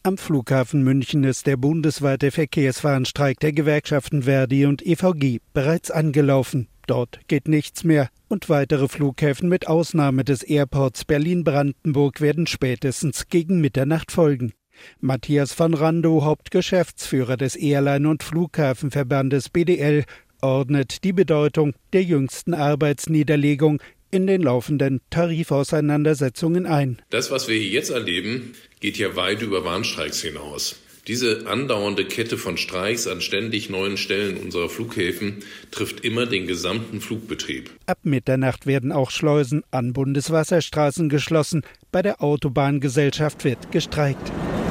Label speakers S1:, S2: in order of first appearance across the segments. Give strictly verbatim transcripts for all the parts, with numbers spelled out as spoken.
S1: Am Flughafen München ist der bundesweite Verkehrswarnstreik der Gewerkschaften Verdi und E V G bereits angelaufen. Dort geht nichts mehr und weitere Flughäfen mit Ausnahme des Airports Berlin-Brandenburg werden spätestens gegen Mitternacht folgen. Matthias von Randow, Hauptgeschäftsführer des Airline- und Flughafenverbandes B D L, ordnet die Bedeutung der jüngsten Arbeitsniederlegung in den laufenden Tarifauseinandersetzungen ein.
S2: Das, was wir hier jetzt erleben, geht ja weit über Warnstreiks hinaus. Diese andauernde Kette von Streiks an ständig neuen Stellen unserer Flughäfen trifft immer den gesamten Flugbetrieb.
S1: Ab Mitternacht werden auch Schleusen an Bundeswasserstraßen geschlossen. Bei der Autobahngesellschaft wird gestreikt.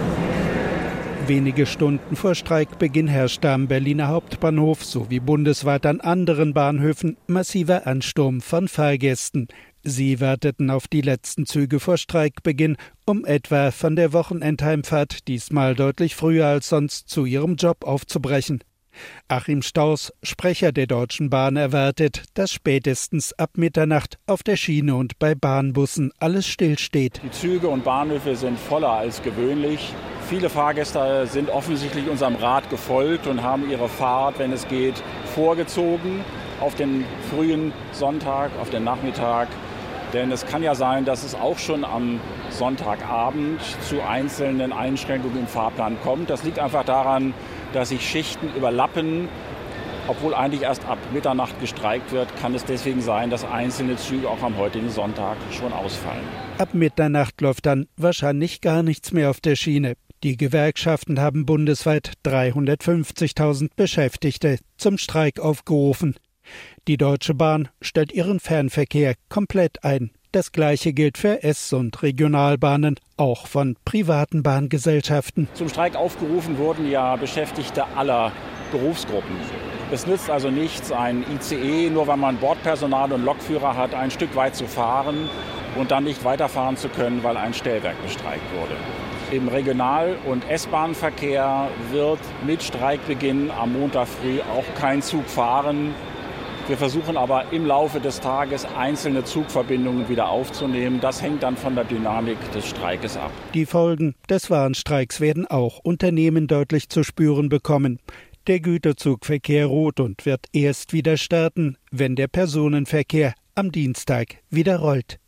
S1: Wenige Stunden vor Streikbeginn herrschte am Berliner Hauptbahnhof sowie bundesweit an anderen Bahnhöfen massiver Ansturm von Fahrgästen. Sie warteten auf die letzten Züge vor Streikbeginn, um etwa von der Wochenendheimfahrt diesmal deutlich früher als sonst zu ihrem Job aufzubrechen. Achim Staus, Sprecher der Deutschen Bahn, erwartet, dass spätestens ab Mitternacht auf der Schiene und bei Bahnbussen alles stillsteht.
S3: Die Züge und Bahnhöfe sind voller als gewöhnlich. Viele Fahrgäste sind offensichtlich unserem Rat gefolgt und haben ihre Fahrt, wenn es geht, vorgezogen auf den frühen Sonntag, auf den Nachmittag. Denn es kann ja sein, dass es auch schon am Sonntagabend zu einzelnen Einschränkungen im Fahrplan kommt. Das liegt einfach daran, dass sich Schichten überlappen. Obwohl eigentlich erst ab Mitternacht gestreikt wird, kann es deswegen sein, dass einzelne Züge auch am heutigen Sonntag schon ausfallen.
S1: Ab Mitternacht läuft dann wahrscheinlich gar nichts mehr auf der Schiene. Die Gewerkschaften haben bundesweit dreihundertfünfzigtausend Beschäftigte zum Streik aufgerufen. Die Deutsche Bahn stellt ihren Fernverkehr komplett ein. Das Gleiche gilt für S- und Regionalbahnen, auch von privaten Bahngesellschaften.
S3: Zum Streik aufgerufen wurden ja Beschäftigte aller Berufsgruppen. Es nützt also nichts, ein I C E, nur weil man Bordpersonal und Lokführer hat, ein Stück weit zu fahren und dann nicht weiterfahren zu können, weil ein Stellwerk bestreikt wurde. Im Regional- und S-Bahn-Verkehr wird mit Streikbeginn am Montag früh auch kein Zug fahren. Wir versuchen aber im Laufe des Tages einzelne Zugverbindungen wieder aufzunehmen. Das hängt dann von der Dynamik des Streikes ab.
S1: Die Folgen des Warnstreiks werden auch Unternehmen deutlich zu spüren bekommen. Der Güterzugverkehr ruht und wird erst wieder starten, wenn der Personenverkehr am Dienstag wieder rollt.